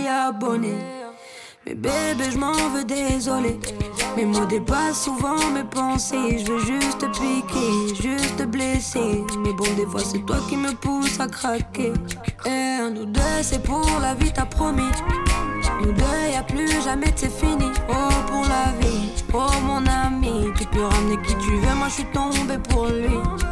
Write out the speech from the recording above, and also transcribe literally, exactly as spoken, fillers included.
suis abonné. Mais bébé, je m'en veux, désolé. Mes mots dépassent souvent mes pensées. Je veux juste te piquer, juste te blesser. Mais bon, des fois c'est toi qui me pousse à craquer. Et nous deux, c'est pour la vie, t'as promis. Nous deux, y'a plus jamais de c'est fini. Oh, pour la vie, oh mon ami. Tu peux ramener qui tu veux, moi je suis tombée pour lui.